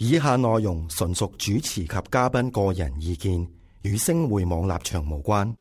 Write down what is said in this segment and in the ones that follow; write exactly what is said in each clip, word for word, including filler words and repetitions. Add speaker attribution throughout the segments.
Speaker 1: 以下內容純屬主持及嘉賓個人意見，與星匯網立場無關。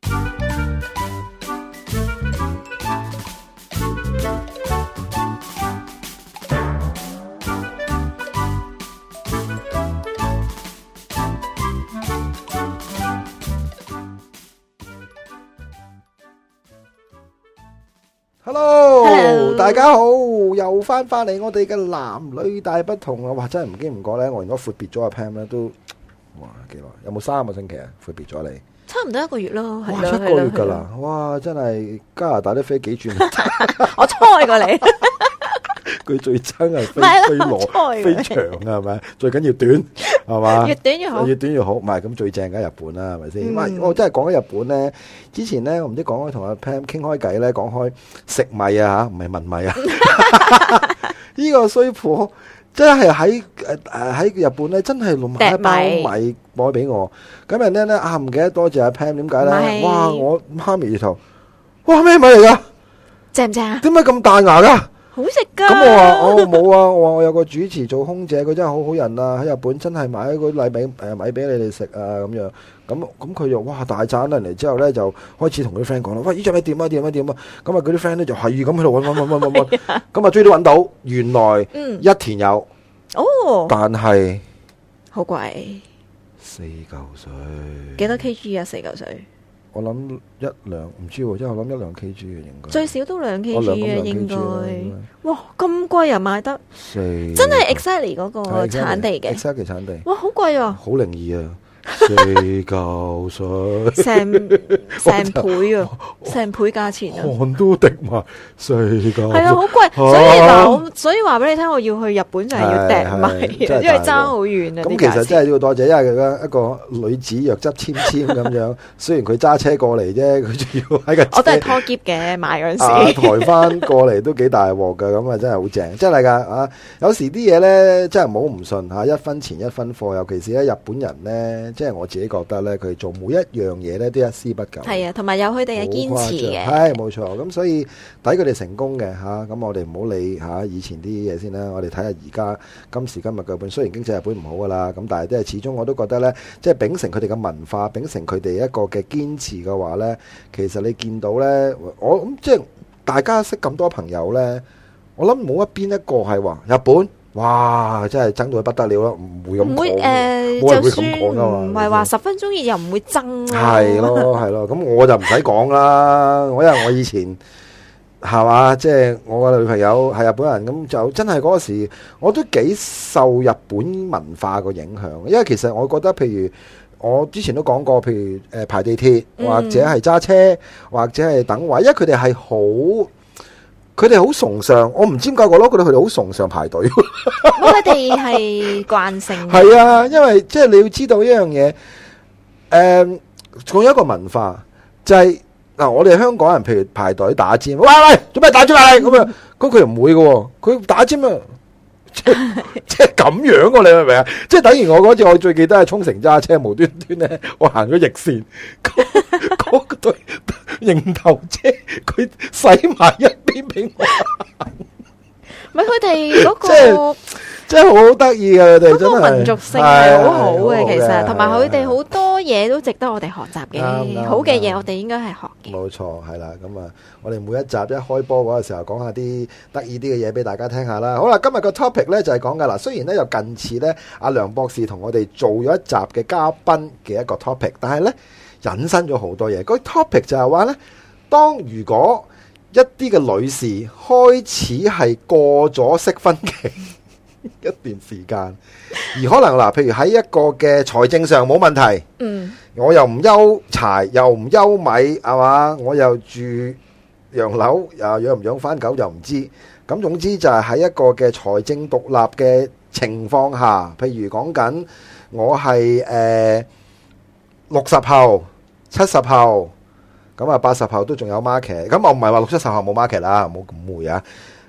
Speaker 2: Hello，,
Speaker 3: Hello.
Speaker 2: 大家好，又翻翻嚟我哋嘅男女大不同啊！哇，真係唔經唔覺咧，我如果闊別咗阿 Pam 咧，都哇幾耐？有冇三個星期啊？闊別咗你，
Speaker 3: 差唔多一個月咯，
Speaker 2: 哇，
Speaker 3: 係咯，
Speaker 2: 一個月噶啦！哇，真係加拿大啲飛幾轉，
Speaker 3: 我猜過你，
Speaker 2: 佢最憎係飛
Speaker 3: 唔係啦
Speaker 2: 飛
Speaker 3: 我猜
Speaker 2: 羅飛長啊，係咪？最緊要短，係嘛？
Speaker 3: 越短越好，
Speaker 2: 越短越好。唔係咁最正梗係日本啦，係咪先？
Speaker 3: 嗯
Speaker 2: 喂，我真係講緊日本咧，之前咧我唔知講開同阿 Pam 傾開偈咧，講開食米啊吓，唔係問米啊。呢個衰婆真係喺誒誒喺日本咧，真係買一包米攞俾我。咁人咧咧啊，唔記得多謝阿 Pam，點解咧？哇！我媽咪頭，哇咩米嚟噶？
Speaker 3: 正唔正啊？
Speaker 2: 點解咁大牙噶？
Speaker 3: 好食噶。
Speaker 2: 咁我話我冇啊，我話我有個主持做空姐，佢真係好好人啊！喺日本真係買個禮米誒米俾你哋食啊咁樣。咁咁佢就哇大讚啦！嚟之後咧就開始同佢啲 friend 講啦，喂，呢隻米點啊點啊點啊！咁啊佢啲 friend 咧就係咁喺度揾揾揾揾揾揾，咁啊終於都揾到，原來一田有，
Speaker 3: 哦，
Speaker 2: 但係
Speaker 3: 好貴，
Speaker 2: 四嚿水。
Speaker 3: 幾多 kg 啊？四嚿水。
Speaker 2: 我諗一兩唔知喎，即係我諗一兩 kg 嘅應該。
Speaker 3: 最少都兩 kg
Speaker 2: 我兩咁
Speaker 3: 啊，
Speaker 2: 兩
Speaker 3: 應
Speaker 2: kg 啦
Speaker 3: 該
Speaker 2: 應。
Speaker 3: 哇，咁貴啊，買得
Speaker 2: 四
Speaker 3: 真係 exactly 嗰個
Speaker 2: 係
Speaker 3: 產地嘅。
Speaker 2: exactly 產地。
Speaker 3: 哇，好貴啊！
Speaker 2: 好靈異啊！四嚿水，
Speaker 3: 成成倍啊，成倍價錢啊！
Speaker 2: 汗都滴埋，四嚿水。
Speaker 3: 係啊，好貴，所以嗱，我所以話俾你聽，我要去日本就係要訂米，因為爭好遠啊。
Speaker 2: 咁其實真係要多謝，因為佢一個女子弱質纖纖咁樣，雖然佢揸車過嚟啫，佢仲要喺個
Speaker 3: 我都係拖篋嘅買嗰陣
Speaker 2: 啊
Speaker 3: 時，
Speaker 2: 抬翻過嚟都幾大鑊噶，咁啊真係好正，真係噶啊！有時啲嘢咧真係唔好唔信吓，一分錢一分貨，尤其是咧日本人咧，即係我自己覺得咧，佢做每一樣嘢咧都一絲不苟。
Speaker 3: 係啊，同埋有佢哋嘅堅持嘅，
Speaker 2: 係冇錯。咁所以抵佢哋成功嘅吓，咁我哋唔好理吓以前啲嘢先啦，我哋睇下而家今時今日嘅日本，雖然經濟日本唔好噶啦，咁但係都係始終我都覺得咧，即係秉承佢哋嘅文化，秉承佢哋一個嘅堅持嘅話咧，其實你見到咧，我咁即係大家識咁多朋友咧，我諗冇一邊一個係話日本。哇！真係爭到不得了咯，唔會咁講，
Speaker 3: 唔會誒，
Speaker 2: 冇人會
Speaker 3: 就算
Speaker 2: 咁講噶嘛。
Speaker 3: 唔係話十分鐘熱又唔會爭咯。
Speaker 2: 係咯係咯，咁我就唔使講啦。我因為我以前係嘛，即係我個女朋友係日本人，咁就真係嗰時我都幾受日本文化個影響。因為其實我覺得，譬如我之前都講過，譬如誒排地鐵或者係揸車或者係等位，因為佢哋係好。佢哋好崇尚，我唔知點解我咯，覺得佢哋好崇尚排隊。
Speaker 3: 佢哋係慣性。
Speaker 2: 係啊，因為即係你要知道一樣嘢，誒、嗯，仲有一個文化就係、是、嗱，我哋香港人譬如排隊打尖，喂喂，做咩打尖啊？咁啊，咁佢又唔會嘅，佢打尖啊，即係即係咁樣嘅，你明唔明啊？即係等於我嗰次，我最記得係沖繩揸車，無端端咧，我行咗逆線，嗰嗰對迎頭車，佢駛埋一邊俾我。
Speaker 3: 唔係佢哋嗰個，
Speaker 2: 即係真係好得意嘅，佢哋真係
Speaker 3: 民族性係好好嘅，其實
Speaker 2: 係
Speaker 3: 同埋佢哋好多嘢都值得我哋學習嘅，
Speaker 2: 啱啱
Speaker 3: 好嘅嘢我哋應該係學嘅。
Speaker 2: 冇錯，係啦，咁啊，我哋每一集一開波嗰個時候講下啲得意啲嘅嘢俾大家聽下啦。好啦，今日個 topic 咧就係講噶啦，雖然咧又近似咧阿梁博士同我哋做咗一集嘅嘉賓嘅一個 topic，但係咧引申咗好多嘢。個 topic 就係話咧，當如果一啲嘅女士開始係過咗適婚期一段時間，而可能嗱，譬如喺一個嘅財政上冇問題，
Speaker 3: 嗯，
Speaker 2: 我又唔憂柴，又唔憂米，係嘛？我又住洋樓，又養唔養翻狗又唔知。咁總之就係喺一個嘅財政獨立嘅情況下，譬如講緊我係誒六十後、七十後。咁啊，八十後都仲有 market，咁我唔係話六七十後冇 market 啦，冇咁誤會啊。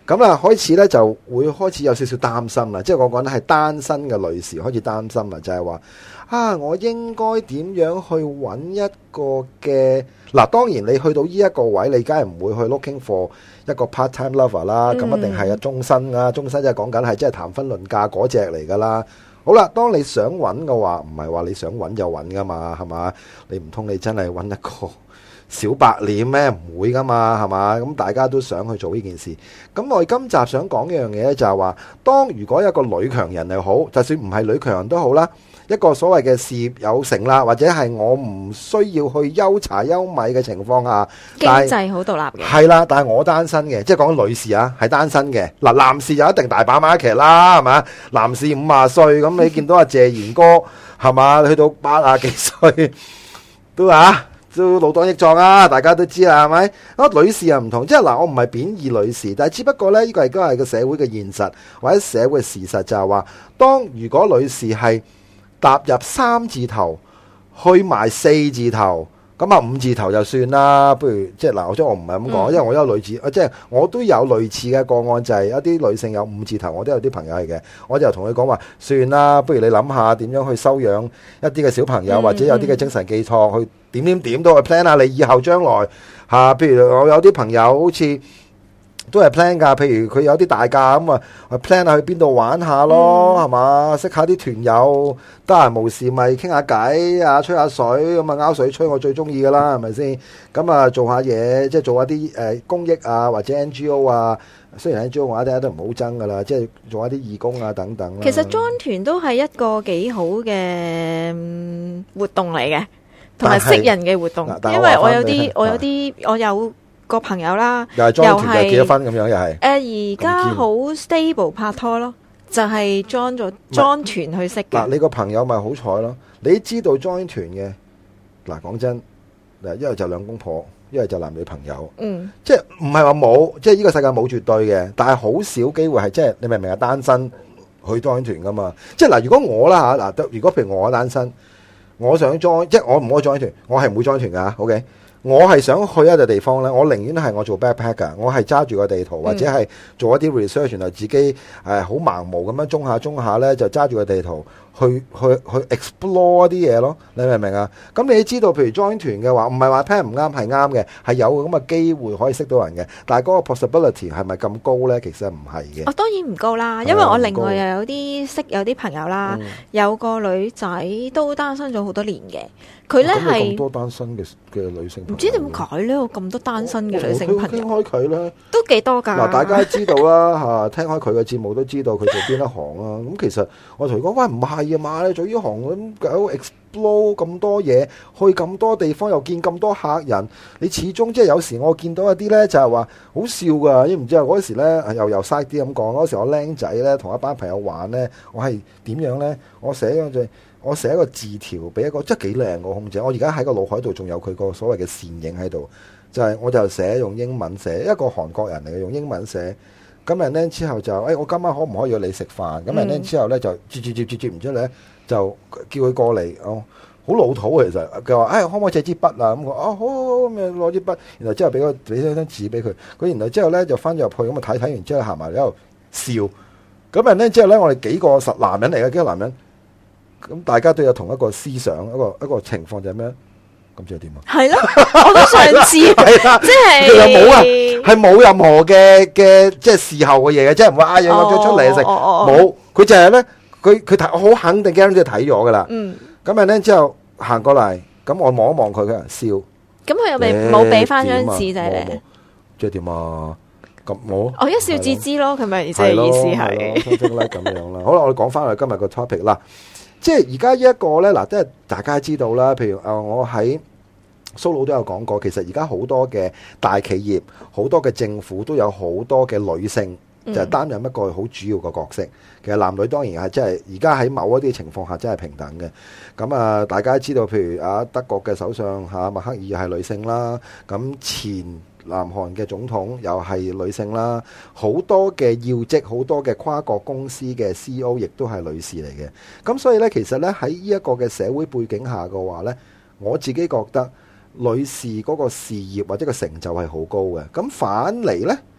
Speaker 2: 咁啊開始咧就會開始有少少擔心啦，即係我講咧係單身嘅女士開始擔心啦，就係話啊，我應該點樣去揾一個嘅嗱？當然你去到呢一個位，你梗係唔會去 looking for 一個 part time lover 啦，咁、嗯、一定係啊終身啊，終身即係講緊係即係談婚論嫁嗰隻嚟噶啦。好啦，當你想揾嘅話，唔係話你想揾就揾噶嘛，係嘛？你唔通你真係揾一個小白臉咩？唔會噶嘛，係嘛？咁大家都想去做呢件事。咁我哋今集想講一樣嘢咧，就係話，當如果有一個女強人又好，就算唔係女強人都好啦，一個所謂嘅事業有成啦，或者係我唔需要去憂柴憂米嘅情況下，
Speaker 3: 經濟好獨立嘅，
Speaker 2: 係啦，但係我單身嘅，即係講女士啊，係單身嘅。嗱，男士就一定大把馬劇啦，係嘛？男士五十歲，咁你見到阿謝賢哥係嘛？去到八啊幾歲都啊？都老當益壯啊！大家都知啦，係咪？啊，女士又唔同，即係嗱，我唔係貶義女士，但係只不過咧，呢個係都係個社會嘅現實或者社會嘅事實，就係話，當如果女士係踏入三字頭，去埋四字頭，咁啊五字頭就算啦。不如即係嗱，我即係我唔係咁講，因為我有類似，即係我都有類似嘅個案，就係一啲女性有五字頭，我都有啲朋友係嘅，我就同佢講話，算啦，不如你諗下點樣去收養一啲嘅小朋友，或者有啲嘅精神寄託去。點點點都去 plan 下你以後將來嚇，譬如我有啲朋友好似都係 plan 㗎，譬如佢有啲大假咁啊，去 plan 下去邊度玩下咯，係嘛、嗯？識下啲團友，得閒無事咪傾下偈啊，吹下水咁啊，拗水吹我最中意㗎啦，係咪先？咁啊，做下嘢，即係做下啲誒公益啊，或者 N G O 啊。雖然 N G O 我一啲都唔好憎㗎啦，即係做下啲義工啊等等。
Speaker 3: 其實 join 團都係一個幾好嘅活動嚟嘅。同埋識人嘅活動，因為我有啲我有啲我有個朋友啦，
Speaker 2: 又係 join 團又結咗婚咁樣，又係
Speaker 3: 誒而家好 stable 拍拖咯，就係 join 咗 join 團去識嘅。
Speaker 2: 嗱，你個朋友咪好彩咯，你知道 join 團嘅嗱，講真嗱，一係就兩公婆，一係就男女朋友，嗯，即係唔係話冇，即係呢個世界冇絕對嘅，但係好少機會係即係你明唔明係單身去 join 團噶嘛？即係嗱，如果我啦嚇嗱，如果譬如我單身。我想 join，即係我唔可以 join 團，我係唔會 join 團噶。OK，我係想去一個地方咧，我寧願係我做 backpacker，我係揸住個地圖或者係做一啲 research，然後自己誒好盲目咁樣中下中下咧，就揸住個地圖去去去 explore 一啲嘢咯。你明唔明啊？咁你知道，譬如 join 團嘅話，唔係話 plan 唔啱係啱嘅，係有咁嘅機會可以識到人嘅。但係嗰個 possibility 係咪咁高咧？其實唔係嘅。
Speaker 3: 哦，當然唔高啦，因為我另外又有啲識有啲朋友啦，嗯、有個女仔都單身咗好多年嘅。佢咧係
Speaker 2: 咁多單身嘅嘅女性朋友，
Speaker 3: 唔知點解咧？我咁多單身嘅女性朋友，
Speaker 2: 傾開佢咧，
Speaker 3: 都幾多㗎。
Speaker 2: 嗱，大家知道啦嚇，聽開佢嘅節目都知道佢做邊一行啦。咁其實我同佢講，喂，唔係啊嘛，你做呢行咁搞 explore 咁多嘢，去咁多地方又見咁多客人，你始終即係有時我見到一啲咧就係話好笑㗎，知唔知啊？嗰時咧又又嘥啲咁講，嗰時我僆仔咧同一班朋友玩咧，我係點樣咧？我寫咗隻。我寫一個字條俾一個，即係幾靚個空姐。我而家喺個腦海度仲有佢個所謂嘅倩影喺度，就係、是、我就寫用英文寫，一個韓國人嚟嘅用英文寫。咁人咧之後就，誒、哎、我今晚可唔可以約你食飯？咁人咧之後咧就接接接接接唔出咧，就叫佢過嚟。哦，好老土其實。佢話，誒、哎、可唔可以借支筆啊？咁我，哦好好咁樣攞支筆，然後之後俾個俾張紙俾佢。佢然後之後咧就翻咗入去咁啊睇睇完之後行埋喺度笑。咁人咧之後咧我哋幾個實男人嚟嘅幾個男人。咁大家都有同一個思想，一個一個情況就係咩？咁即係點啊？係
Speaker 3: 咯，我都想知，係啦，即係
Speaker 2: 又冇啊，係冇任何嘅嘅即係事後嘅嘢嘅，即係唔會嗌嘢我咗出嚟食，冇，佢就係咧，佢佢睇，我好肯定 Gary 都睇咗噶啦。嗯，咁樣咧之後行過嚟，咁我望一望佢，佢笑。咁
Speaker 3: 佢又未冇俾翻張紙仔咧？
Speaker 2: 即係點啊？咁冇？
Speaker 3: 我一笑置之咯，佢咪即係意思係
Speaker 2: 咁樣啦。好啦，我哋講翻去今日個 topic 啦。即係而家呢一個咧，嗱，即係大家知道啦。譬如誒，我喺蘇魯都有講過，其實而家好多嘅大企業、好多嘅政府都有好多嘅女性，就係擔任一個好主要嘅角色。其實男女當然係即係而家喺某一啲情況下真係平等嘅。咁啊，大家知道，譬如啊，德國嘅首相嚇默克爾係女性啦，咁前南韓嘅總統又係女性啦，好多嘅要職，好多嘅跨國公司嘅 C E O 亦都係女士嚟嘅。咁所以呢，其實呢，喺呢一個嘅社會背景下嘅話呢，我自己覺得女士嗰個事業或者個成就係好高嘅。咁反嚟呢，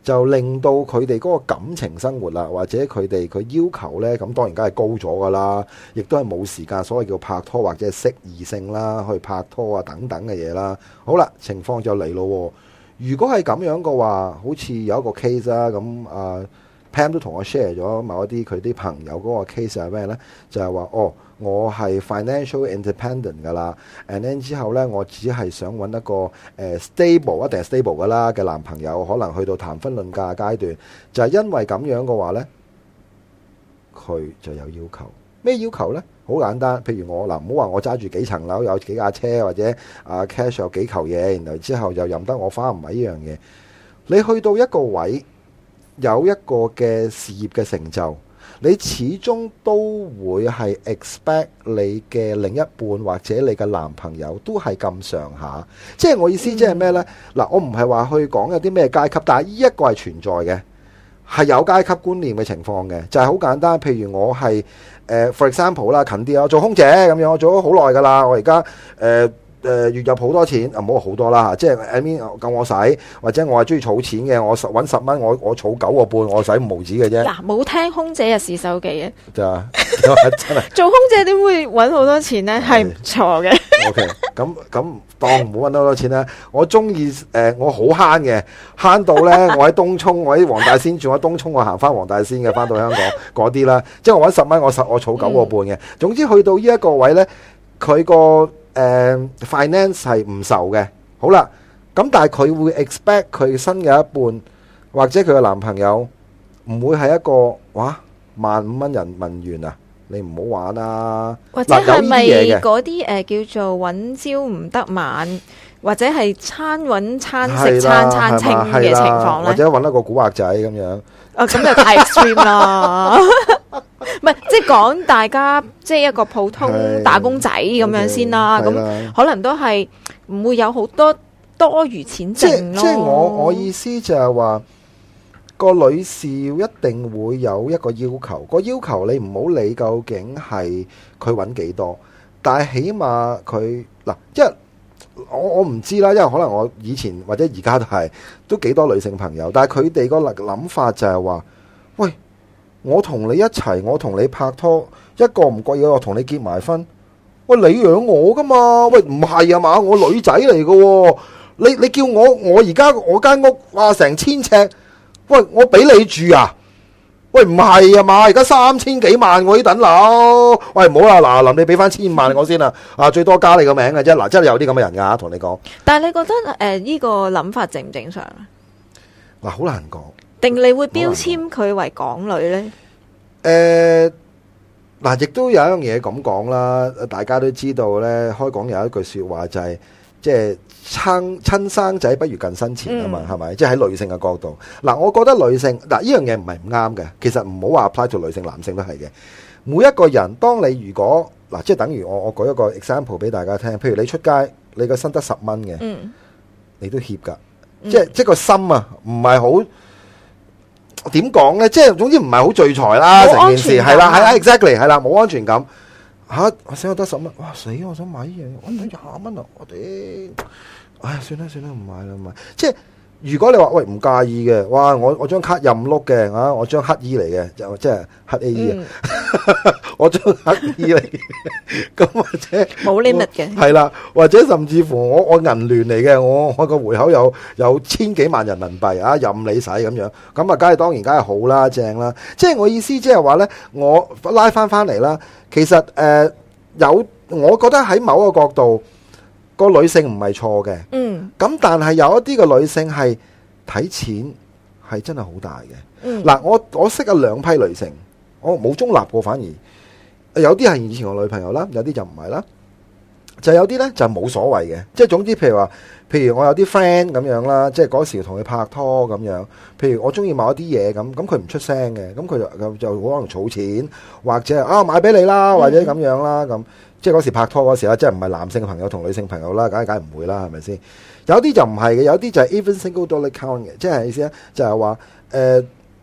Speaker 2: 就令到佢哋嗰個感情生活啦，或者佢哋佢要求呢，咁當然梗係高咗噶啦，亦都係冇時間，所謂叫拍拖或者係識異性啦，去拍拖啊等等嘅嘢啦。好啦，情況就嚟咯。如果係咁樣嘅話，好似有一個 case 啦，咁啊 Pam 都同我 share 咗某一啲佢啲朋友嗰個 case 係咩呢？就係話哦，我係 financial independent 噶啦 ，and then 之後呢，我只係想揾一個誒、呃、stable 一定係 stable 噶啦嘅男朋友，可能去到談婚論嫁階段，就係、是、因為咁樣嘅話呢，佢就有要求。咩要求呢？好簡單，譬如我嗱，唔好話我揸住幾層樓，有幾架車，或者啊 cash 有幾球嘢，然後之後又任得我花，唔係呢樣嘢。你去到一個位，有一個嘅事業嘅成就，你始終都會係 expect 你嘅另一半或者你嘅男朋友都係咁上下。即係我意思，即係咩呢？嗱，我唔係話去講有啲咩階級，但係呢一個係存在嘅，係有階級觀念嘅情況嘅，就係好簡單。譬如我係。誒、uh, ，for example 啦，近啲啊，我做空姐咁樣，我做咗好耐噶啦。我而家誒誒月入好多錢，啊唔好話好多啦，即係 I mean 夠我使，或者我係中意儲錢嘅，我揾十蚊，我我儲九個半，我使五毫紙嘅啫。嗱，
Speaker 3: 冇聽空姐日事手記啊！
Speaker 2: 就真係
Speaker 3: 做空姐點會揾好多錢呢？係唔錯嘅。
Speaker 2: OK，咁咁當唔好揾多多錢啦。我中意誒，我好慳嘅，慳到咧，我喺東涌，我喺黃大仙住，我喺東涌，我行翻黃大仙嘅，翻到香港嗰啲啦。即係我揾十蚊，我十我儲九個半嘅。總之去到呢一個位咧，佢個誒 finance 係唔愁嘅。好啦，咁但係佢會 expect 佢新嘅一半或者佢嘅男朋友唔會係一個哇萬五蚊人民元啊！你唔好玩啊！
Speaker 3: 或者係咪嗰啲誒叫做揾朝唔得晚，或者係餐揾餐食餐餐清嘅情況咧？
Speaker 2: 或者揾一個古惑仔咁樣？
Speaker 3: 啊，咁就太 extreme 啦！唔係，即係講大家即係一個普通打工仔咁樣先啦。咁可能都係唔會有好多多餘錢剩咯。
Speaker 2: 即係我我意思就係話。個女士一定會有一個要求，個要求你唔好理究竟係佢揾幾多，但係起碼佢嗱，因為我我唔知啦，因為可能我以前或者而家都係都幾多女性朋友，但係佢哋個諗法就係話，喂，我同你一齊，我同你拍拖，一個唔覺意我同你結埋婚，喂，你養我噶嘛？喂，唔係啊嘛，我女仔嚟噶，你你叫我我而家我間屋哇成千尺。喂，我俾你住啊！喂，唔係啊嘛，而家三千幾萬我呢等樓，喂，唔好啦，嗱，臨你俾翻千萬我先啦，啊，最多加你個名嘅啫，嗱，真係有啲咁嘅人噶，同你講。
Speaker 3: 但係你覺得誒呢、呃這個諗法正唔正常啊？
Speaker 2: 嗱，好難講。
Speaker 3: 定你會標籤佢為港女咧？誒、
Speaker 2: 呃，嗱，亦都有一樣嘢咁講啦，大家都知道咧，開講有一句說話就係、是。即係親親生仔不如近身錢啊嘛，係咪？即係喺女性嘅角度，嗱，我覺得女性嗱呢樣嘢唔係唔啱嘅，其實唔好話 apply to 女性，男性都係嘅。每一個人，當你如果嗱，即係等於我我舉一個 example 俾大家聽，譬如你出街，你個身得十蚊嘅，嗯、你都怯噶，嗯、即係即係個心啊，唔係好點講咧，即係總之唔係好聚財啦，成件事係啦，係啦 exactly 係啦，冇安全感。吓！我死我得十蚊，哇死！我想買嘢，我得廿蚊啊！我哋，唉，算啦算啦，唔買啦唔買。即係如果你話喂唔介意嘅，哇！我我張卡任碌嘅啊，我張黑衣嚟嘅，就即係黑 A E 啊，嗯、我張黑衣嚟嘅，咁或者
Speaker 3: 冇 limit 嘅，
Speaker 2: 係啦，或者甚至乎我我銀聯嚟嘅，我我個戶口有有千幾萬人民幣啊，任你使咁樣，咁啊，梗係當然梗係好啦，正啦。即係我意思，即係話咧，我拉翻翻嚟啦。其實誒、呃、有，我覺得喺某個角度，個女性唔係錯嘅。嗯。咁但係有一啲嘅女性係睇錢係真係好大嘅。嗯。嗱，我我識有兩批女性，我冇中立過，反而有啲係以前我女朋友啦，有啲就唔係啦。就有啲咧就冇所謂嘅，即係總之譬如話，譬如我有啲 friend 咁樣啦，即係嗰時同佢拍拖咁樣。譬如我中意某一啲嘢咁，咁佢唔出聲嘅，咁佢就就可能儲錢，或者啊買俾你啦，或者咁樣啦咁。即係嗰時拍拖嗰時啦，即係唔係男性朋友同女性朋友啦，梗係梗係唔會啦，係咪先？有啲就唔係嘅，有啲就係 even single dollar count 嘅，即係意思咧就係話誒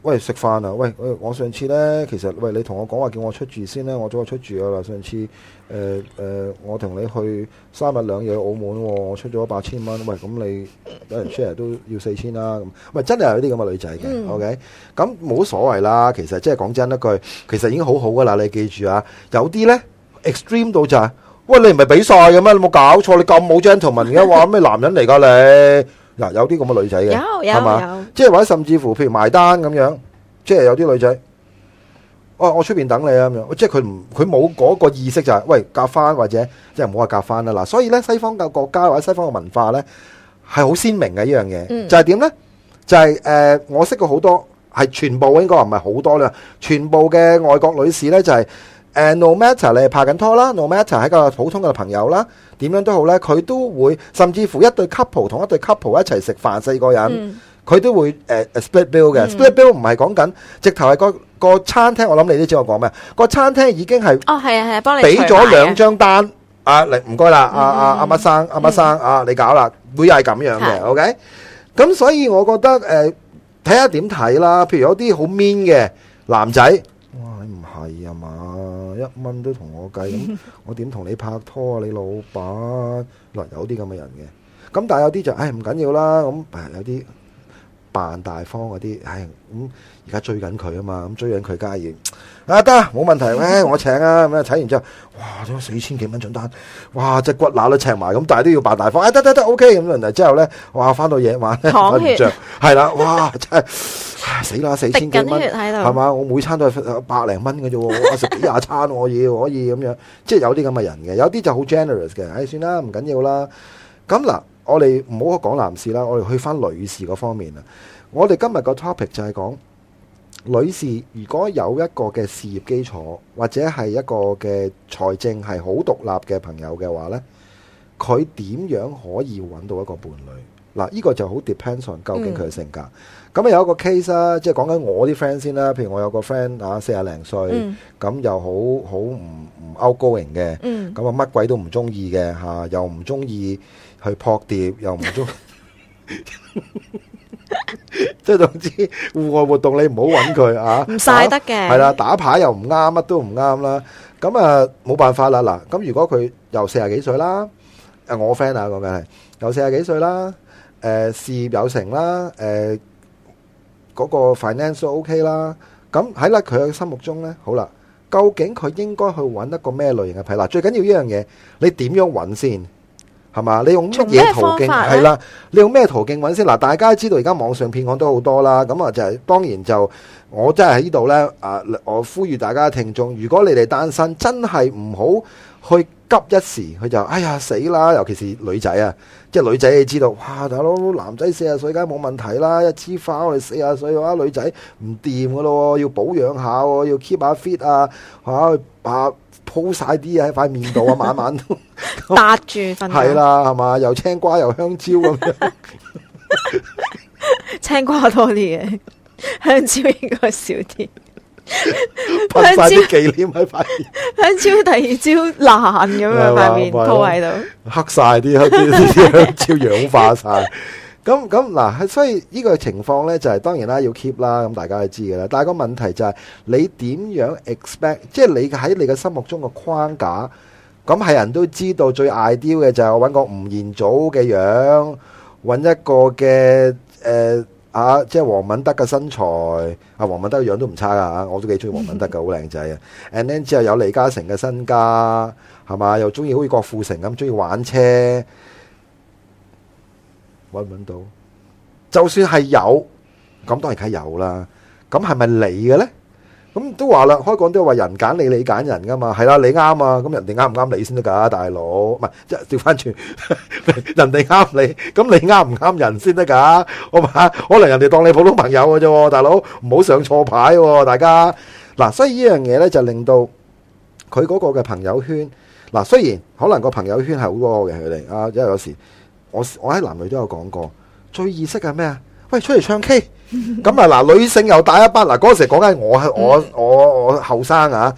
Speaker 2: 喂食飯啊，喂喂我上次咧其實喂你同我講話叫我出住先咧，我早就出住噶啦。上次誒誒、呃呃、我同你去三日兩夜澳門，我出咗八千蚊，喂咁你有人 share 都要四千啦咁，喂真係有啲咁嘅女仔嘅、嗯、，OK， 咁冇所謂啦。其實即係講真一句，其實已經好好噶啦。你記住啊，有啲咧 extreme 到就係、是，喂你唔係比賽嘅咩？你冇搞錯，你咁冇 gentleman 而家話咩男人嚟噶你？嗱，有啲咁嘅女仔嘅，係嘛？即係或者甚至乎，譬如埋單咁樣，即係有啲女仔，哦，我出邊等你啊咁樣，即係佢唔，佢冇嗰個意識就係、是，喂夾翻或者即係唔好話夾翻啦。嗱，所以咧西方嘅國家或者西方嘅文化咧係好鮮明嘅呢樣嘢，嗯、就係點咧？就係、是、誒、呃，我識過好多係全部應該話唔係好多啦，全部嘅外國女士咧就係、是。誒、uh, no matter 你係拍緊拖啦 ，no matter 係一個普通嘅朋友啦，點樣都好咧，佢都會甚至乎一對 couple 同一對 couple 一齊食飯，四個人，佢、嗯、都會誒、uh, split bill 嘅、嗯、split bill 唔係講緊，直頭係個個餐廳，我諗你都知我講咩，個餐廳已經係
Speaker 3: 哦係啊係啊，幫你
Speaker 2: 俾咗兩張單，啊嚟唔該啦，阿阿阿乜生阿乜生啊，你搞啦，會係咁樣嘅 ，OK， 咁所以我覺得誒睇下點睇啦，譬如有啲好 mean 嘅男仔。哇！你唔係啊嘛，一蚊都同我計，咁我點同你拍拖啊？你老闆嗱有啲咁嘅人嘅，咁但係有啲就唉唔緊要啦，咁有啲扮大方嗰啲，唉咁而家追緊佢啊嘛，咁追緊佢梗係啊得冇問題，誒我請啊咁啊，睇完之後，哇咗四千幾蚊張單，哇隻骨乸都赤埋，咁但係都要扮大方，誒得得得 OK 咁，然後之後咧，哇翻到夜晚咧瞓唔着，係啦，哇真係死啦四千幾蚊，係嘛？我每餐都係百零蚊嘅啫，我食幾廿餐我要可以咁樣，即係有啲咁嘅人嘅，有啲就好 generous 嘅，唉算啦唔緊要啦。咁嗱，我哋唔好講男士啦，我哋去翻女士嗰方面啊。我哋今日個 topic 就係講。女士如果有一個嘅事業基礎或者係一個嘅財政係好獨立嘅朋友嘅話呢，佢點樣可以揾到一個伴侶？嗱，呢個就好 depends on 究竟佢嘅性格。咁啊、嗯、有一個 case 啦，即係講緊我啲 friend 先啦。譬如我有個 friend 啊，四廿零歲，咁、嗯、又好好唔唔 outgoing 嘅，咁啊乜鬼都唔中意嘅嚇，又唔中意去撲碟，又唔中。即係總之戶外活動你唔好揾佢啊，唔
Speaker 3: 晒得嘅
Speaker 2: 係啦，打牌又唔啱，乜都唔啱啦。咁啊冇辦法啦。嗱，咁如果佢又四十幾歲啦，誒我 friend 啊講緊係又四十幾歲啦，誒、呃、事業有成啦，誒、呃、嗰、那個 finance 都 OK 啦。咁喺啦佢嘅心目中咧，好啦，究竟佢應該去揾一個咩類型嘅牌？嗱，最緊要呢樣嘢，你點樣揾先？係嘛？你用乜嘢途徑？係啦，你用咩途徑揾先？嗱，大家知道而家網上騙案都好多啦。咁啊，就係當然就我真係喺呢度呢。啊，我呼籲大家聽眾，如果你哋單身，真係唔好去急一時，佢就哎呀死啦！尤其是女仔啊，即係女仔你知道，哇大佬男仔四十歲梗係冇問題啦，一枝花我哋四十歲嘅話，女仔唔掂噶咯，要保養下，要 keep 下 fit 啊，嚇啊！鋪晒啲嘢喺塊面度啊，晚晚都
Speaker 3: 搭住瞓。
Speaker 2: 係啦，係嘛？又青瓜又香蕉咁樣，
Speaker 3: 青瓜多啲嘅，香蕉應該少啲。
Speaker 2: 噴晒啲忌廉喺塊面，
Speaker 3: 香蕉第二朝爛咁樣塊面鋪喺度，
Speaker 2: 黑晒啲啲香蕉氧化晒。咁咁嗱，所以呢個情況咧就係、是、當然啦，要 keep 啦，咁大家都知嘅啦。但係個問題就係、是、你點樣 expect，即係你喺你嘅心目中嘅框架，咁係人都知道最 ideal 嘅就係我揾個吳彥祖嘅樣，揾一個嘅誒、呃、啊，即係黃敏德嘅身材，啊黃敏德嘅樣都唔差噶，我都幾中意黃敏德嘅，好靚仔啊。And then 之後有李嘉誠嘅身家，係嘛？又中意好似郭富城咁中意玩車。搵唔搵到？就算係有，咁當然係有啦。咁係咪你嘅咧？咁都話啦，開講都話人揀你，你揀人噶嘛。係啦，你啱啊。咁人哋啱唔啱你先得噶，大佬。唔係即係調翻轉，人哋啱你，咁你啱唔啱人先得噶？我話可能人哋當你普通朋友嘅啫，大佬唔好上錯牌喎，大家。嗱，所以呢樣嘢咧就令到佢嗰個嘅朋友圈，嗱雖然可能個朋友圈係好多嘅佢哋啊，因為有時。我我喺男女都有講過，最易識係咩啊？喂，出嚟唱 K，咁啊嗱，女性又帶一班嗱，嗰時講緊我係我我我後生啊，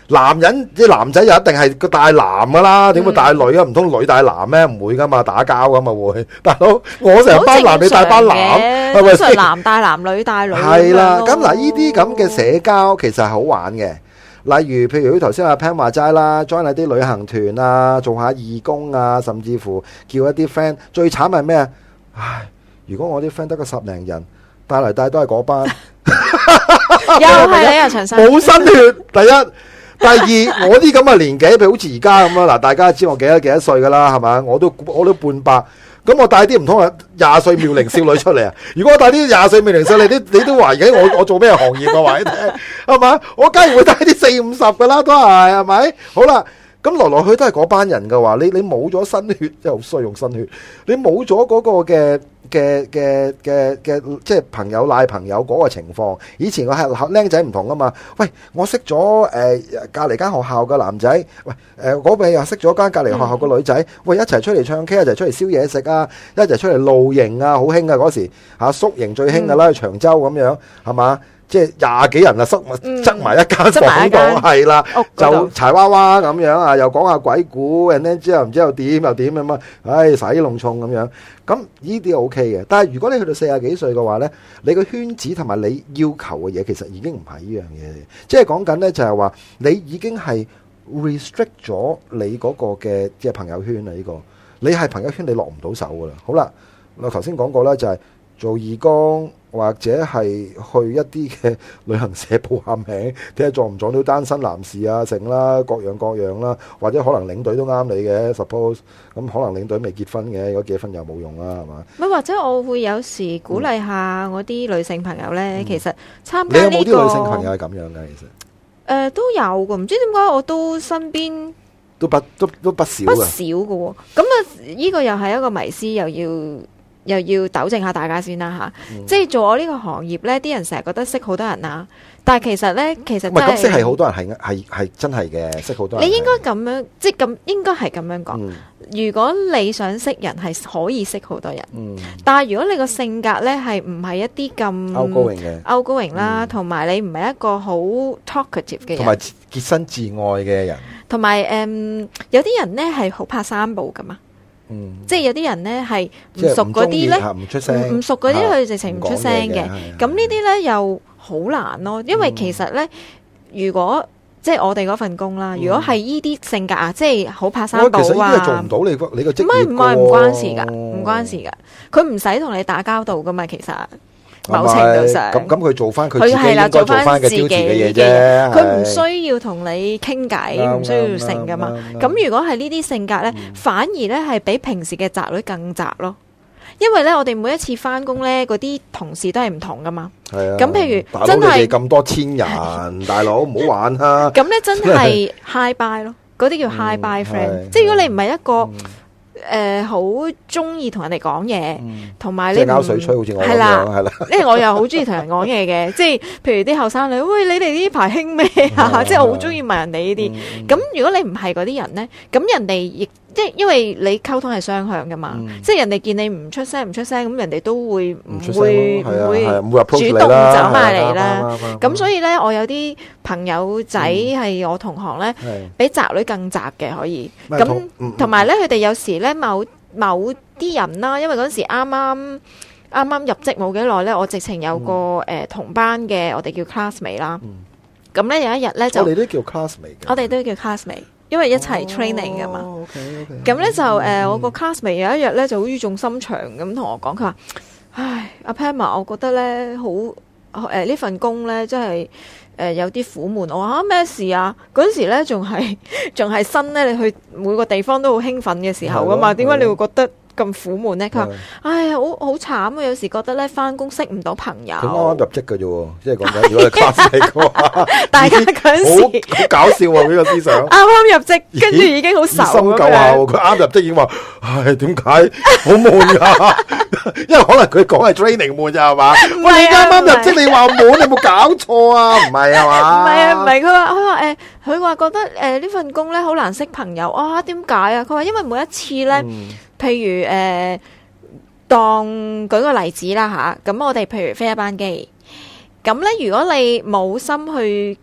Speaker 2: 男人即係男仔就一定係個帶男噶啦，點會帶女啊？唔通女帶男咩？唔會噶嘛，打交噶嘛會。大佬，我成班男你帶班男，係咪先？
Speaker 3: 男帶男，女帶女。
Speaker 2: 係啦，咁嗱，呢啲咁嘅社交其實係好玩嘅。例如，譬如頭先阿 Pan 話齋啦 ，join 下啲旅行團啊，做下義工啊，甚至乎叫一啲 friend。最慘係咩啊？唉，如果我啲 friend 得個十零人，帶嚟帶都係嗰班，
Speaker 3: 又係你啊，長生
Speaker 2: 冇新血。第一，第二，我啲咁嘅年紀，譬如好似而家咁啦，嗱，大家知我幾多幾多歲噶啦，係咪？我都我都半百。咁我帶啲唔通係廿歲妙齡少女出嚟啊？如果我帶啲廿歲妙齡少女，你你都懷疑我我做咩行業啊？話你聽係嘛？我梗係會帶啲四五十噶啦，都係係咪？好啦，咁來來去都係嗰班人嘅話，你你冇咗新血，即係好衰用新血，你冇咗嗰個嘅嘅嘅嘅嘅，即係朋友賴朋友嗰個情況。以前我係僆仔唔同啊嘛。喂，我識咗誒隔離間學校嘅男仔，喂誒嗰邊又識咗間隔離學校嘅女仔，喂一齊出嚟唱 K， 一齊出嚟燒嘢食啊，一齊出嚟露營啊，好興啊嗰時嚇宿營最興噶啦，去長洲咁樣係嘛？即係廿幾人啊，塞塞埋一間房度，係啦，就柴娃娃咁樣啊，又講下鬼故，然後之後唔知又點又點咁啊，唉，洗弄重咁樣。咁呢啲 O K 嘅，但係如果你去到四十幾歲嘅話咧，你個圈子同埋你要求嘅嘢，其實已經唔係呢樣嘢。即係講緊咧，就係話你已經係 restrict 咗你嗰個嘅即係朋友圈啊！呢個你係朋友圈，你落唔到手噶啦。好啦，我頭先講過啦，就係做義工。或者係去一啲嘅旅行社報下名，睇下撞唔撞到單身男士啊，成啦，各樣各樣啦，或者可能領隊都啱你嘅 suppose， 咁可能領隊未結婚嘅，如果結婚又冇用啦，係嘛？
Speaker 3: 咪或者我會有時鼓勵下我啲女性朋友咧，
Speaker 2: 嗯、
Speaker 3: 其實參加呢、呢個，
Speaker 2: 你有冇啲女性朋友係咁樣嘅？其實誒、
Speaker 3: 呃、都有嘅，唔知點解我都身邊
Speaker 2: 都不都都不少
Speaker 3: 不少嘅喎。咁啊，呢個又係一個迷思，又要。又要糾正下大家先啦吓，嗯、即係做我呢個行業咧，啲人成日覺得識好多人啊，但係其實咧，其實唔係咁識係好多人係係係真係嘅，識好多人。你應該咁樣，即係咁應該係咁樣講。嗯、如果你想識人，係可以識好多人。嗯、但係如果你個性格咧係唔係一啲咁
Speaker 2: outgoing 嘅
Speaker 3: outgoing 啦，同埋、嗯、你唔係一個好 talkative 嘅人，
Speaker 2: 同埋潔身自愛嘅人，
Speaker 3: 同埋誒有啲人咧係好怕生保噶嘛。嗯、即係有啲人咧係唔熟嗰啲咧，唔出聲，唔熟嗰啲佢直情唔出聲嘅。咁呢啲咧又好難咯，因為其實咧，如果即係我哋嗰份工啦，如果係依啲性格啊，即係好怕生保啊，其實呢啲係做唔到你個你個職業。唔係唔係唔關事噶，唔關事噶，佢唔使同你打交道噶嘛，其實。某程度上，
Speaker 2: 咁咁佢做翻佢自己應該做翻嘅標誌嘅嘢啫，
Speaker 3: 佢唔需要同你傾偈，唔需要成噶嘛。咁如果係呢啲性格咧，反而咧係比平時嘅宅女更宅咯。因為咧，我哋每一次翻工咧，嗰啲同事都係唔同噶嘛。係啊。咁譬如真係咁
Speaker 2: 多千人，大佬唔好玩啦。
Speaker 3: 咁咧真係 hi bye 咯，嗰啲叫 hi bye friend。即係如果你唔係一個。誒，好中意同人哋講嘢，同埋你
Speaker 2: 拗水吹，好似我咁樣，係啦，係啦。
Speaker 3: 因為我又好中意同人講嘢嘅，即係譬如啲後生女，喂，你哋呢排興咩啊？即係我好中意問人哋呢啲。咁如果你唔係嗰啲人咧，咁人哋亦即係因為你溝通係雙向噶嘛，即係人哋見你唔出聲唔出聲，咁人哋都會唔會唔會主動走埋嚟啦。咁所以咧，我有啲朋友仔係我同行咧，比宅女更宅嘅可以。咁同埋咧，佢哋有時咧。某某啲人啦，因為嗰陣時啱啱啱啱入職冇幾耐咧，我直情有個誒、嗯呃、同班嘅，我哋叫 classmate 啦。咁咧、嗯、有一日咧就，我哋都叫 classmate，我哋都叫 classmate，因為一齊 training 噶嘛。咁咧就誒、呃，我個 classmate 有一日咧就好語重心長咁同我講，佢話：唉，阿 Pamela，我覺得咧好誒呢、呃、份工咧真係。誒、呃、有啲苦悶，我話咩事啊？嗰陣時咧仲係仲係新咧，你去每個地方都好興奮嘅時候噶嘛？點解你會覺得咁苦悶咧？佢話：唉，好好慘啊！有時覺得咧翻工識唔到朋友。佢啱啱入職嘅啫喎，即係講緊如果係 class 嘅話，大家嗰陣時好搞笑喎呢個思想。啱啱入職，跟住已經好愁咁樣。心夠下喎，佢啱入職已經話：唉，點解好悶㗎？因為可能佢講係 training 悶咋係嘛？喂，你啱啱入職，你話悶，你有冇搞錯啊？唔係啊嘛？唔係啊，唔係佢話佢話誒，佢話覺得誒呢份工咧好難識朋友啊？點解啊？佢話因為每一次咧，譬如誒，當舉個例子啦吓，咁我哋譬如飛一班機，咁咧如果你冇心去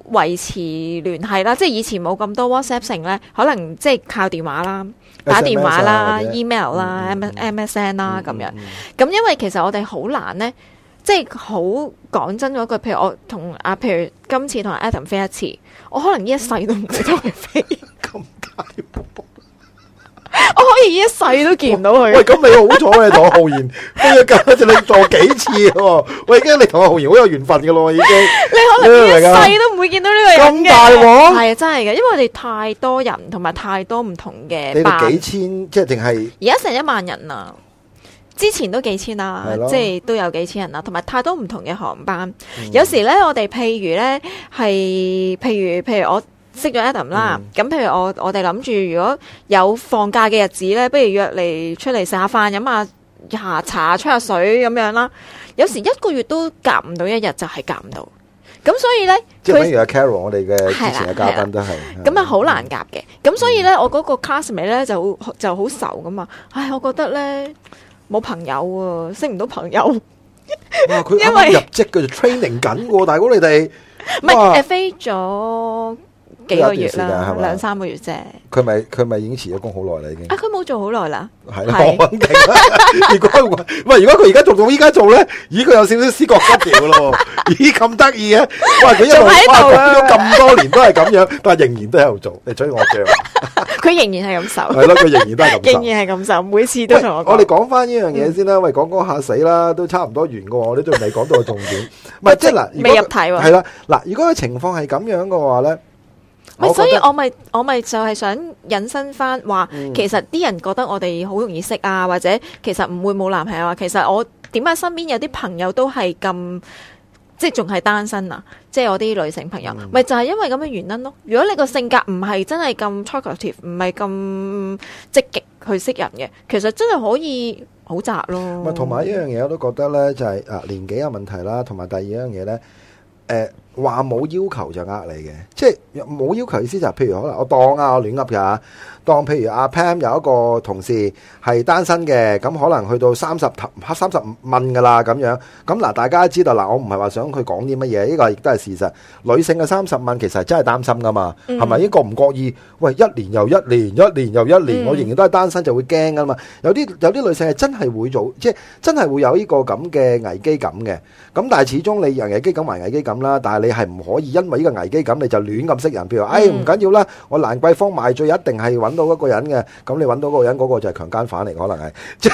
Speaker 3: 維持聯繫啦，即係以前冇咁多 WhatsApp 成咧，可能即係靠電話啦、打電話啦、email 啦、M S N 啦咁樣。咁因為其實我哋好難咧，即係好講真嗰句，譬如我同啊，譬如今次同 Adam 飛一次，我可能呢一世都唔會同佢飛。
Speaker 2: 咁大鑊！
Speaker 3: 我可以一世都見唔到佢。
Speaker 2: 喂，咁你好彩你同阿浩然飛咗架，就你坐幾次喎？喂，驚你同阿浩然好有緣分噶咯，已經。
Speaker 3: 你可能一世都唔會見到呢個人嘅。咁大
Speaker 2: 鑊？
Speaker 3: 係啊，真係嘅，因為我哋太多人，同埋太多唔同嘅。
Speaker 2: 你哋幾千，即係定係？
Speaker 3: 而家成一萬人啊！之前都幾千啦，即係都有幾千人啦，同埋太多唔同嘅航班。嗯、有時咧，我哋譬如咧係，譬如譬如我。識咗 Adam 啦，咁、嗯、譬如我我哋諗住如果有放假嘅日子咧，不如約嚟出嚟食下飯、飲下下茶、吹下水咁樣啦。有時一個月都夾唔到一日，就係夾唔到。咁所以咧，
Speaker 2: 即係比如阿 Carol，我哋嘅之前嘅嘉賓都係
Speaker 3: 咁啊，好難夾嘅。咁、嗯、所以咧，我嗰個 classmate 咧就就好愁噶嘛。唉，我覺得咧冇朋友啊，識唔到朋友。
Speaker 2: 哇！佢啱啱入職嘅就 training 緊喎，大哥你哋
Speaker 3: 唔係誒飛咗幾個月啦，兩三個月啫。
Speaker 2: 佢咪佢咪已經辭咗工好耐啦，已經。
Speaker 3: 啊，佢冇做好耐啦。
Speaker 2: 係啦，我肯定啦。如果喂，如果佢而家做到依家做咧，咦，佢有少少思覺失調咯。咦，咁得意嘅，哇！佢一路哇講咗咁多年都係咁樣，但係仍然都喺度做，你吹我脹。
Speaker 3: 佢仍然係咁受。
Speaker 2: 係咯，佢仍然都係咁受。
Speaker 3: 仍然係咁受，每次都同我講。
Speaker 2: 我哋講翻呢樣嘢先啦。喂，講講下死啦，都差唔多完嘅喎，我哋仲未講到個重點。唔係，即係嗱，
Speaker 3: 未入題喎。
Speaker 2: 係啦，嗱，如果個情況係咁樣嘅話咧。
Speaker 3: 所以我咪我咪就係想引申翻話，嗯、其實啲人覺得我哋好容易識啊，或者其實唔會冇男朋友啊。其實我點解身邊有啲朋友都係咁，即係仲係單身啊？即係我啲女性朋友，咪、嗯、就係因為咁嘅原因咯。如果你個性格唔係真係咁 talkative，唔係咁積極去識人嘅，其實真係可以好窄咯。
Speaker 2: 咪同埋一樣嘢我都覺得咧，就係、是、啊年紀有問題啦，同埋第二樣嘢咧，誒、呃。話冇要求就呃你嘅，即係冇要求意思就係，譬如可能我當啊，我亂噏㗎，當譬如阿 Pam 有一個同事係單身嘅，咁可能去到三十三十問㗎啦咁樣，咁嗱大家都知道嗱，我唔係話想佢講啲乜嘢，呢個亦都係事實。女性嘅三十問其實真係擔心㗎嘛，係咪？呢個唔覺意，喂一年又一年，一年又一年，我仍然都係單身就會驚㗎嘛。有啲有啲女性係真係會做，即係真係會有呢個咁嘅危機感嘅。咁但係始終你人危機感還危機感啦，但係你係唔可以因為呢個危機感你就亂咁識人，譬如話，哎唔緊要啦，我蘭桂坊賣醉一定係揾到一個人嘅，咁你揾到嗰個人嗰個就係強姦犯嚟，可能係，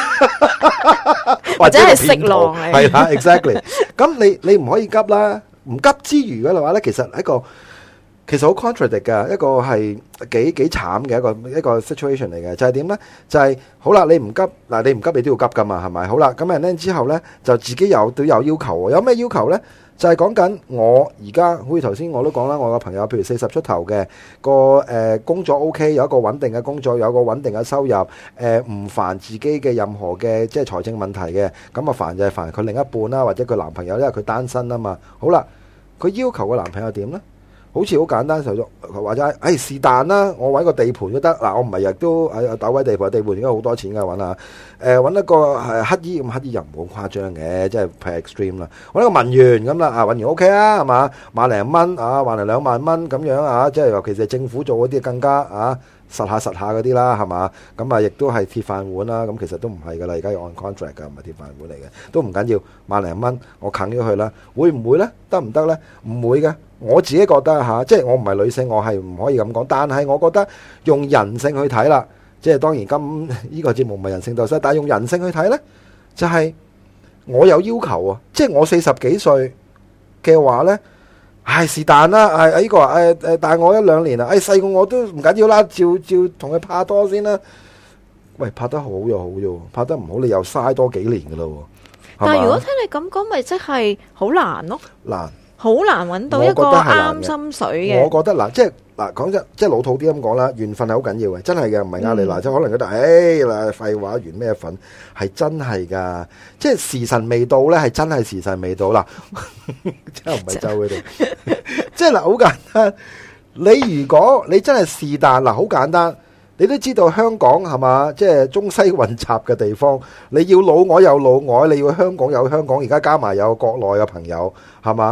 Speaker 3: 或者係色狼嚟，
Speaker 2: 係啦 ，exactly。咁你你唔可以急啦，唔急之餘嘅話咧，其實一個其實好 contradict 嘅一個係幾幾慘嘅一個一個 situation 嚟嘅，就係點咧？就係好啦，你唔急嗱，你唔急你都要急噶嘛，係咪？好啦，咁人咧之後咧就自己有都有要求，有咩要求咧？就係講緊我而家，好似頭先我都講啦，我個朋友譬如四十出頭嘅個誒工作 OK，有一個穩定嘅工作，有個穩定嘅收入，誒唔煩自己嘅任何嘅即係財政問題嘅，咁啊煩就係煩佢另一半啦，或者佢男朋友，因為佢單身啊嘛。好啦，佢要求個男朋友點咧？好似好簡單，就或者誒是但啦，我揾個地盤都得嗱，我唔係日都誒打位地盤，地盤應該好多錢㗎揾下，誒揾一個係乞衣咁，乞衣又唔好誇張嘅，即係太 extreme 啦。揾一個文員咁啦，啊文員 OK 啊，係嘛，萬零蚊啊，萬零兩萬蚊咁樣啊，即係尤其是政府做嗰啲更加啊實下實下嗰啲啦，係嘛，咁啊亦都係鐵飯碗啦。咁其實都唔係㗎啦，而家要按 contract 㗎，唔係鐵飯碗嚟嘅，都唔緊要，萬零蚊我啃咗佢啦，會唔會咧？得唔得咧？唔會嘅。我自己覺得嚇，即係我唔係女性，我係唔可以咁講。但係我覺得用人性去睇啦，即係當然今呢個節目唔係人性鬥士，但係用人性去睇呢，就係我有要求啊！即係我四十幾歲嘅話呢，唉是但啦，係呢個誒誒大我一兩年啊，誒細個我都唔緊要啦，照照同佢拍拖先啦。喂，拍得好又好啫，拍得唔好你又嘥多幾年噶啦。
Speaker 3: 但係如果聽你咁講，咪即係好難咯。
Speaker 2: 難。
Speaker 3: 好難揾到一個啱心水嘅。
Speaker 2: 我覺得嗱，即係嗱講真，即係老土啲咁講啦，緣分係好緊要嘅，真係嘅，唔係呃你嗱，即係可能覺得，誒嗱廢話，緣咩份？係真係噶，即係時辰未到咧，係真係時辰未到啦，真係唔係咒佢哋，即係嗱好簡單。你如果你真係是但嗱，好簡單，你都知道香港係嘛，即係中西混雜嘅地方，你要老外有老外，你要香港有香港，而家加埋有國內嘅朋友係嘛。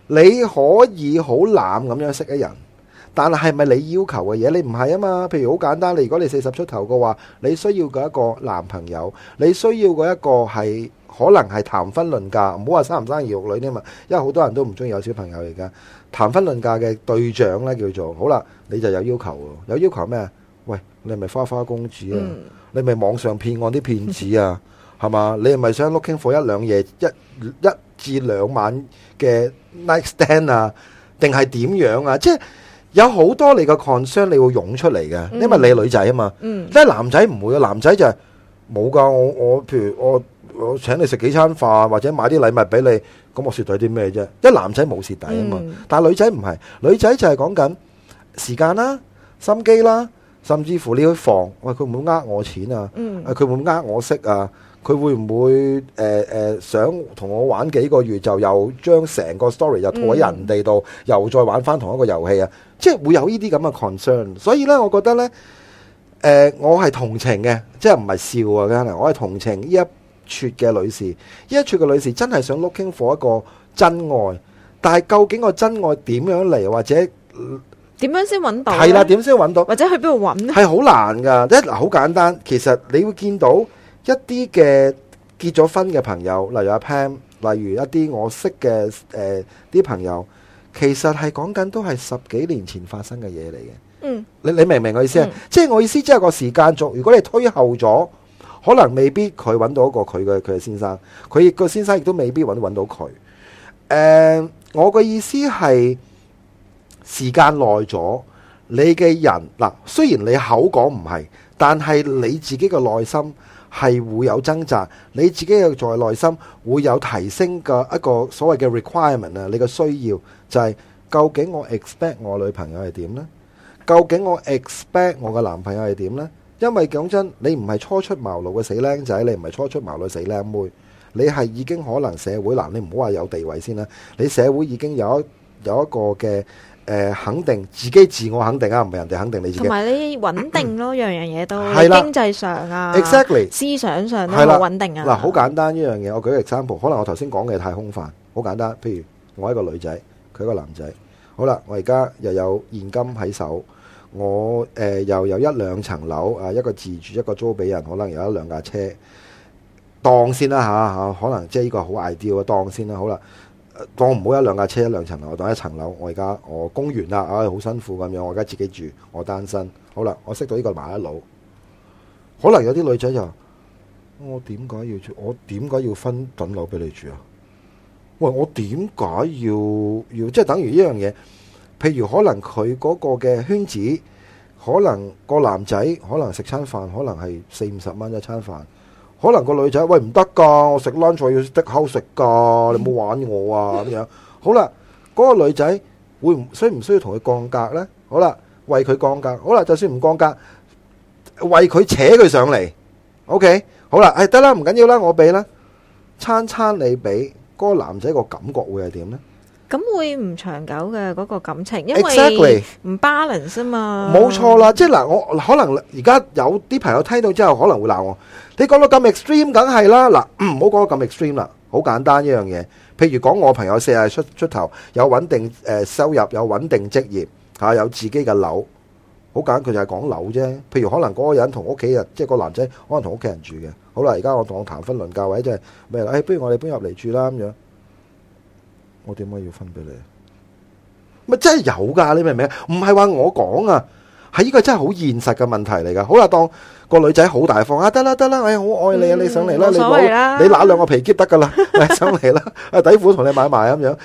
Speaker 2: 你可以好濫咁樣識一人，但係係咪你要求嘅嘢？你唔係啊嘛。譬如好簡單，你如果你四十出頭嘅話，你需要嘅一個男朋友，你需要嘅一個係可能係談婚論嫁，唔好話生唔生兒育女添嘛，因為好多人都唔中意有小朋友嚟噶。談婚論嫁嘅對象呢，叫做好啦，你就有要求喎。有要求咩？喂，你係咪花花公主啊？嗯、你係咪網上騙案啲騙子啊？係嘛？你係咪想 looking for 一兩夜一一至兩晚嘅 night stand 啊？定係點樣啊？即係有好多你個 concern 你會湧出嚟嘅，因為你係女仔啊嘛。嗯，即係男仔唔會啊，男仔就係冇噶。我我譬如我我請你食幾餐飯，或者買啲禮物俾你，咁我蝕底啲咩啫？因為男仔冇蝕底啊嘛。嗯、但係女仔唔係，女仔就係講緊時間啦、心機啦，甚至乎你去防，喂，佢唔會呃我錢啊？嗯，佢會唔會呃我識啊？佢會唔會誒誒、呃呃、想同我玩幾個月就又將成個 story 又套喺人哋度，嗯、又再玩翻同一個遊戲啊？即係會有呢啲咁嘅 concern，所以咧，我覺得咧，誒、呃，我係同情嘅，即係唔係笑啊？真係，我係同情呢一撮嘅女士，呢一撮嘅女士真係想 looking for 一個真愛，但係究竟個真愛點樣嚟，或者
Speaker 3: 點樣先揾到？
Speaker 2: 係啦，點先揾到？
Speaker 3: 或者去邊度揾？係
Speaker 2: 好難㗎，即係嗱，好簡單，其實你會見到。一啲嘅結咗婚嘅朋友，例如阿 Pam，例如一啲我識嘅誒啲朋友，其實係講緊都係十幾年前發生嘅嘢嚟嘅。嗯，你你明唔明我意思啊？嗯、即係我意思，即係個時間軸。如果你推後咗，可能未必佢揾到一個佢嘅佢嘅先生，佢個先生亦都未必揾揾到佢。誒、呃，我嘅意思係時間耐咗，你嘅人嗱，雖然你口講唔係，但係你自己嘅內心。係會有掙扎，你自己嘅在內心會有提升嘅一個所謂嘅 requirement 啊，你嘅需要就係、是、究竟我 expect 我女朋友係點呢？究竟我 expect 我嘅男朋友係點呢？因為講真，你唔係初出茅廬嘅死僆仔，你唔係初出茅廬死僆妹，你係已經可能社會嗱，你唔好話有地位先啦，你社會已經有一有一個嘅。誒、呃，肯定自己自我肯定啊，唔係人哋肯定你自己。同埋
Speaker 3: 你穩定咯，樣樣嘢都
Speaker 2: 係啦，
Speaker 3: 經濟上啊
Speaker 2: ，exactly，
Speaker 3: 思想上都好穩定啊。
Speaker 2: 嗱，好簡單呢樣嘢，我舉個 example，可能我頭先講嘅太空泛，好簡單。譬如我一個女仔，佢一個男仔，好啦，我而家又有現金喺手，我誒、呃、又有一兩層樓啊，一個自住，一個租俾人，可能有一兩架車，當先啦吓吓，可能即係呢個好 ideal 啊，當先啦，好啦。當唔好一兩架車一兩層樓，我當一層樓。我而家我供完啦，唉，好辛苦咁樣。我而家自己住，我單身。好啦，我識到呢個麻甩佬，可能有啲女仔就話：我點解要住？我點解要分等樓俾你住啊？喂，我點解要要？即係等於呢樣嘢。譬如可能佢嗰個嘅圈子，可能個男仔可能食餐飯，可能係四五十蚊一餐飯。可能個女仔，喂，唔得噶，我食 lunch 要即刻食噶，你冇玩我啊咁樣。好啦，嗰、那個女仔會唔需唔需要同佢降價呢？好啦，為佢降價。好啦，就算唔降價，為佢扯佢上嚟。OK，好啦，係得啦，唔緊要啦，我俾啦，餐餐你俾，嗰、那個男仔個感覺會係點呢？
Speaker 3: 咁會唔長久嘅嗰個感情，因為唔 balance 啊嘛。冇
Speaker 2: 錯啦，即係嗱，我可能而家有啲朋友聽到之後可能會鬧我。你講到咁 extreme，梗係啦，嗱，唔好講到咁 extreme 啦，好簡單一樣嘢。譬如講我朋友四十出出頭，有穩定誒收入，有穩定職業吓，有自己嘅樓，好簡單，佢就係講樓啫。譬如可能嗰個人同屋企人，即係個男仔可能同屋企人住嘅。好啦，而家我同我談婚論嫁，或者即係咩啦？誒，不如我哋搬入嚟住啦咁樣。我點解要分俾你？咪真係有噶，你明唔明啊？唔係話我講啊，係呢個真係好現實嘅問題嚟噶。好啦，當個女仔好大方啊，得啦得啦，哎好愛你啊，你上嚟啦，你攞你拿兩個皮夾得噶啦，上嚟啦，啊底褲同你買埋咁樣。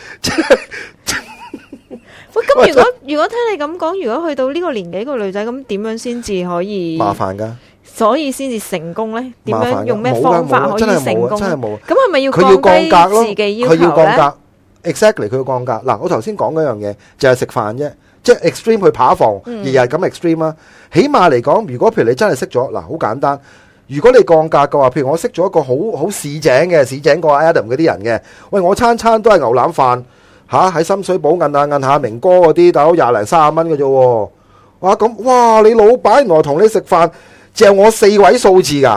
Speaker 3: 喂，咁如果如果聽你咁講，如果去到呢個年紀個女仔，咁點樣先至可以
Speaker 2: 麻煩噶？
Speaker 3: 所以先至成功咧？點樣用咩方法可以成功？
Speaker 2: 真係冇，
Speaker 3: 咁係咪要
Speaker 2: 佢要降格咯？
Speaker 3: 自己要求
Speaker 2: 佢要降格。Exactly， 佢要降價嗱。我頭先講嗰樣嘢就係食飯啫，即係 extreme 去扒房，日日咁 extreme 啊。起碼嚟講，如果譬如你真係識咗嗱，好簡單。如果你降價嘅話，譬如我識咗一個好好市井嘅市井過 Adam 嗰啲人嘅，喂，我餐餐都係牛腩飯吓，喺深水埗摁下摁下明哥嗰啲，大佬廿零三十蚊嘅啫。哇咁，哇你老闆原來同你食飯，借我四位數字噶，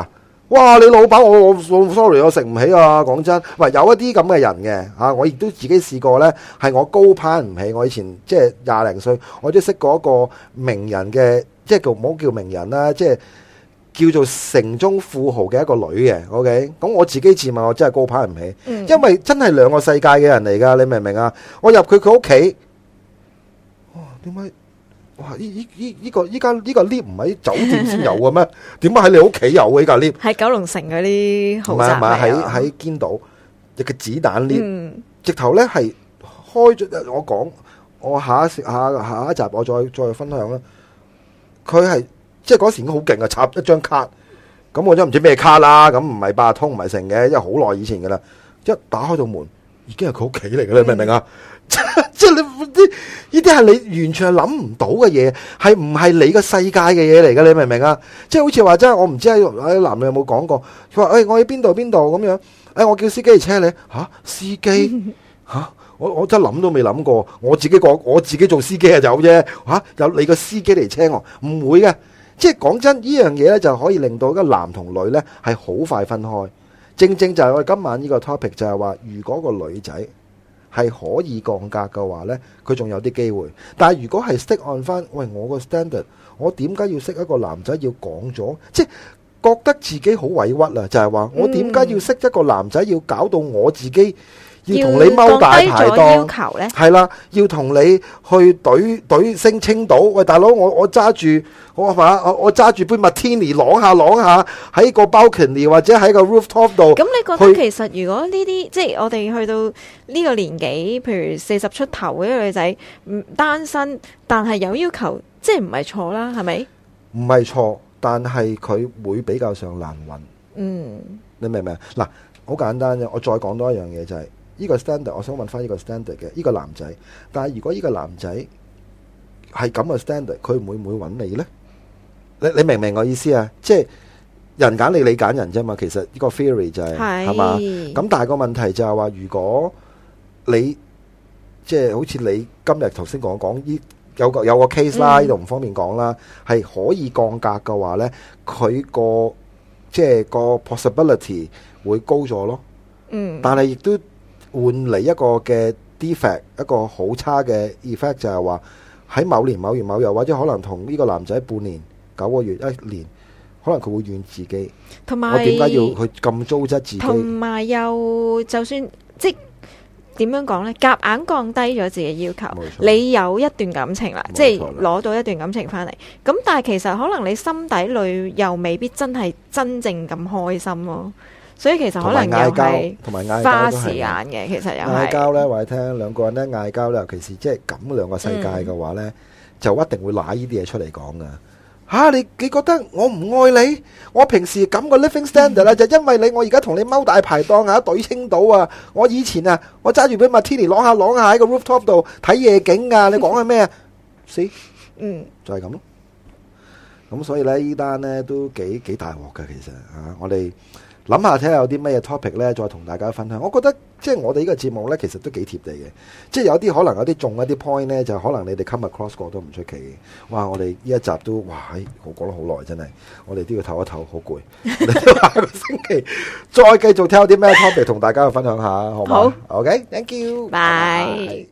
Speaker 2: 哇！你老闆我我 sorry 我食唔起啊！講真，喂有一啲咁嘅人嘅嚇，我亦都自己試過咧，係我高攀唔起。我以前即係廿零歲，我都識過一個名人嘅，即係叫唔好叫名人啦，即係叫做城中富豪嘅一個女嘅。OK，咁我自己自問我真係高攀唔起，
Speaker 3: 嗯、
Speaker 2: 因為真係兩個世界嘅人嚟㗎，你明唔明啊？我入佢佢屋企，哇點解？哇！依依依依個依家呢個 lift 唔喺酒店先有嘅咩？點解喺你屋企有嘅呢個 lift？
Speaker 3: 喺九龍城嗰啲豪
Speaker 2: 唔係唔係喺
Speaker 3: 宅
Speaker 2: 喺堅道一個子彈 lift，
Speaker 3: 嗯
Speaker 2: 直頭咧係開咗。我講我下一下下一集我再再分享啦。佢係即係嗰時已經好勁啊！插一張卡，咁我都唔知咩卡啦。咁唔係八達通唔係成嘅，因為好耐以前噶啦。一打開到門，已經係佢屋企嚟嘅啦，你明唔明啊？即係你啲呢啲係你完全係諗唔到嘅嘢，係唔係你個世界嘅嘢嚟嘅？你明唔明啊？即係好似話真係，我唔知喺男女有冇講過。佢話誒，我喺邊度邊度咁樣，誒，我叫司機嚟車你吓，司機吓，我我真係諗都未諗過，我自己個我自己做司機係有啫吓，有你個司機嚟車我，唔會嘅。即係講真，呢樣嘢咧就可以令到個男同女咧係好快分開。正正就係我哋今晚呢個 topic 就係話，如果個女仔係可以降格嘅話呢，佢仲有啲機會。但係如果係 stick on 翻，喂，我個 standard，我點解要識一個男仔要講咗？即係覺得自己好委屈啦，就係話我點解要識一個男仔要搞到我自己要同你踎大排檔？係啦，要同你去懟懟升青島。喂，大佬，我我揸住我話我我揸住杯 Martini 啷下啷下喺個 balcony 或者喺個 rooftop 度。
Speaker 3: 咁你覺得其實如果呢啲即係我哋去到呢個年紀，譬如四十出頭嗰啲女仔唔單身，但係有要求，即係唔係錯啦？係咪？
Speaker 2: 唔係錯，但係佢會比較上難揾。
Speaker 3: 嗯，
Speaker 2: 你明唔明？嗱，好簡單啫。我再講多一樣嘢就係、是。呢個 standard，我想問翻呢個 standard 嘅呢個男仔，但係如果呢個男仔係咁嘅 standard，佢會唔會揾你呢？你你明唔明我意思啊？即係人揀你，你揀人啫嘛。其實呢個 theory 就係係嘛。咁但係個問題就係話，如果你即係好似你今日頭先講講呢有個有個 case 啦，呢度唔方便講啦，係可以降格嘅話呢，佢個即係個 possibility 會高咗咯。嗯，但係亦都換嚟一個嘅 defect， 一個好差嘅 effect 就係話喺某年某月某日，或者可能同呢個男仔半年、九個月、一年，可能佢會怨自己。同埋我點解要去咁糟質自己？
Speaker 3: 同埋又就算即點樣講呢？夾硬降低咗自己要求，你有一段感情啦，即係攞到一段感情翻嚟。咁但係其實可能你心底裏又未必真係真正咁開心咯。所以其實可能又係花時間嘅，其實又係
Speaker 2: 嗌交咧，話你聽兩個人咧嗌交咧，尤其是即係咁兩個世界嘅話咧，嗯、就一定會拿呢啲嘢出嚟講噶。吓、啊、你你覺得我唔愛你？我平時咁個 living standard 啦、嗯，就因為你我而家同你踎大排檔啊，懟青島啊，我以前啊，我揸住杯 Martini 啷下啷下喺個 rooftop 度睇夜景啊，你講係咩啊？死，嗯，就係咁咯。咁所以咧，呢單咧都幾幾大鑊噶，其實吓、啊、我哋。諗下睇下有啲咩 topic 咧，再同大家分享。我覺得即係我哋呢個節目咧，其實都幾貼地嘅。即係有啲可能有啲中一啲 point 咧，就可能你哋 come across 過都唔出奇嘅。哇！我哋呢一集都哇，我講得好耐真係，我哋都要唞一唞，好攰。我哋都下個星期再繼續睇有啲咩 topic 同大家去分享下，好嘛？好 ，OK，thank you，
Speaker 3: 拜拜。